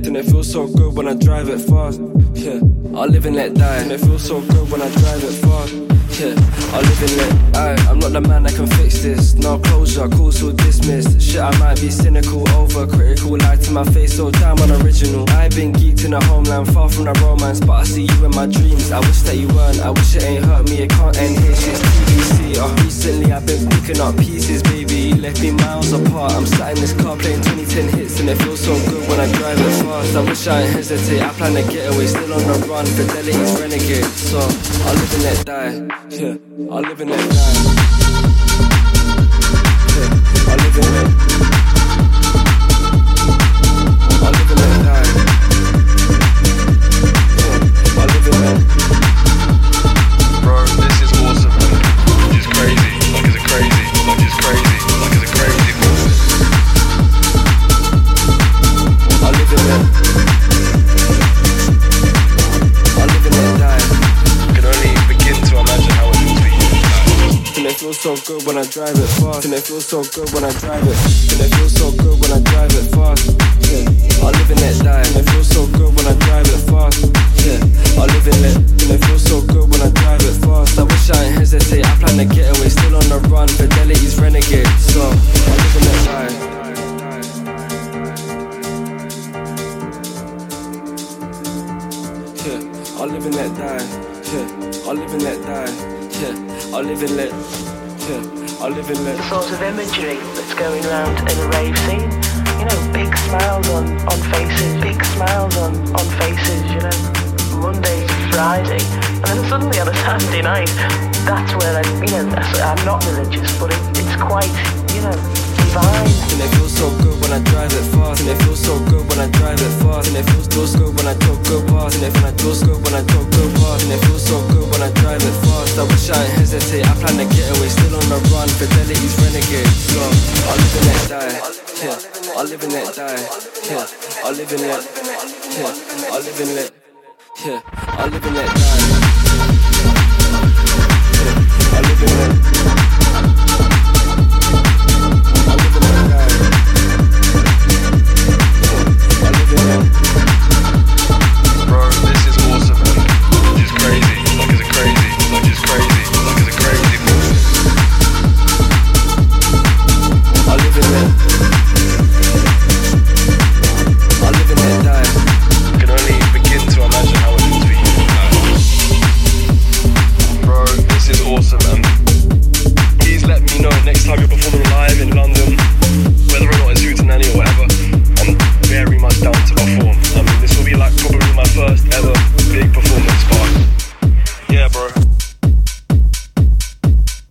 And it feels so good when I drive it fast. Yeah, I live and let die. And it feels so good when I drive it fast. Yeah, I live and let die. I'm not the man that can fix this. No closure, calls all dismissed. Shit, I might be cynical, over critical, lie to my face, so damn unoriginal. I've been geeked in the homeland, far from the romance, but I see you in my dreams. I wish that you weren't, I wish it ain't hurt me. It can't end here, shit's TBC. Recently I've been picking up pieces, baby. You left me miles apart. I'm sat in this car playing 2010 hits, and it feels so good when I drive it fast. I wish I didn't hesitate. I plan to get away, still on the run. Fidelity's renegade, so I live and let die. Yeah, I live and let die. Yeah, I live and let. I live and let die. Yeah, I live and let. Bro, this is awesome, man. Like it's crazy. Like it's a crazy. Like it's crazy. Like it's a crazy thing. I live and let. I live and let die. I can only begin to imagine how it feels for you. And it feels so good when I drive it fast. And it feels so good when I drive it. And it feels so good when I drive it fast. Yeah, I live and let die. And it feels so good when I drive it fast. Yeah, I live and let. And it feels so good when I drive it fast. I wish I didn't hesitate. I plan to get away, still on the run. Fidelity's renegade, so I live and let die. Yeah, I live and let die. Yeah, I live and let die. Yeah, I live and let. Yeah, I live and let. The sort of imagery that's going around in a rave scene. You know, big smiles on faces, big smiles on faces, you know, Monday to Friday. And then suddenly on a Saturday night, that's where I'm not religious, but it's quite, you know, divine. And it feels so good when I drive it fast. And it feels so good when I drive it fast. And it feels good when I talk good past. And it feels good when I talk good past. And it feels so good when I drive it fast. I wish I didn't hesitate. I plan to get away, still on the run. Fidelity's renegade, so I live and let die. Yeah, I live and let die. Yeah, I live and let. Yeah, I live and let. Yeah, I live and let die. Yeah, I live and let.